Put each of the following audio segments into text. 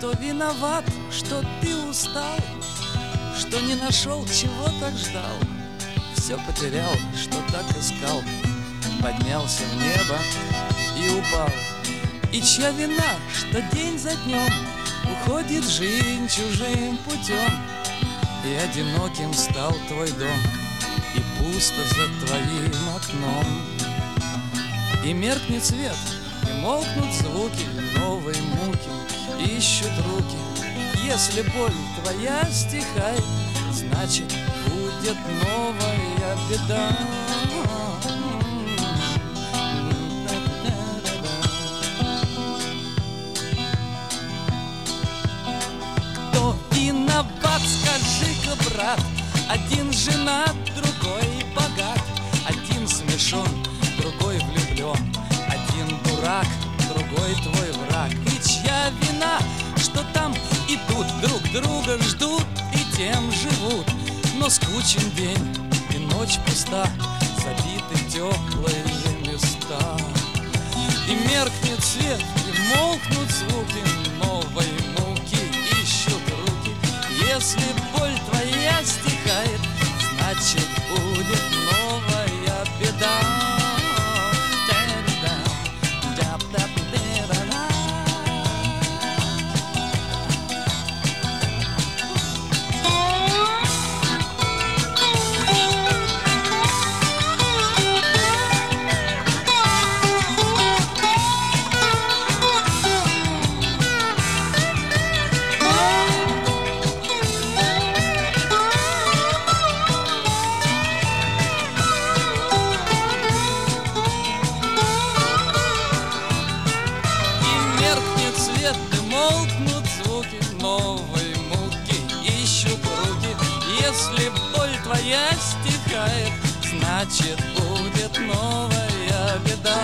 Кто виноват, что ты устал, что не нашел, чего так ждал, все потерял, что так искал, поднялся в небо и упал. И чья вина, что день за днем уходит жизнь чужим путем, и одиноким стал твой дом, и пусто за твоим окном. И меркнет свет, и молкнут звуки, новые муки ищут руки. Если боль твоя стихает, значит, будет новая беда. Кто виноват, скажи-ка, брат? Один женат, другой богат, один смешон, другой влюблен, один дурак, другой твой враг. И чья вина, что там и тут друг друга ждут и тем живут? Но скучен день и ночь пуста, забиты теплые места. И меркнет свет, и молкнут звуки, новой муки ищут руки. Если боль твоя стихает, значит, будет новая беда. Молкнут звуки, новые муки ищут руки. Если боль твоя стихает, значит, будет новая беда.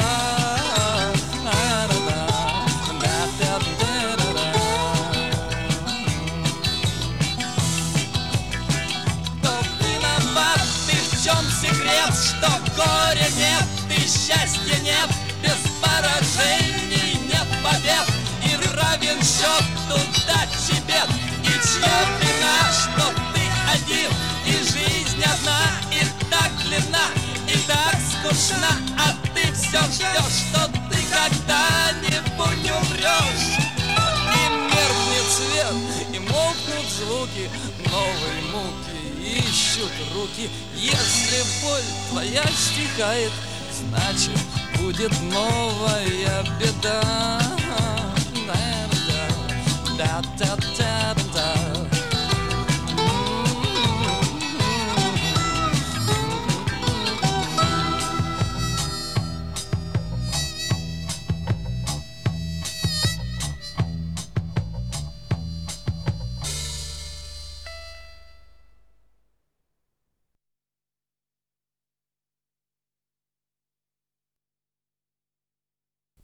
Кто виноват, ты в чем секрет, что горя нет и счастья нет, без поражений нет побед, равен счет туда тебе. И чья вина, что ты один, и жизнь одна, и так длинна, и так скучна, а ты все ждешь, что ты когда-нибудь умрешь. И меркнет свет, и молкнут звуки, новые муки ищут руки. Если боль твоя стихает, значит, будет новая беда. Da da da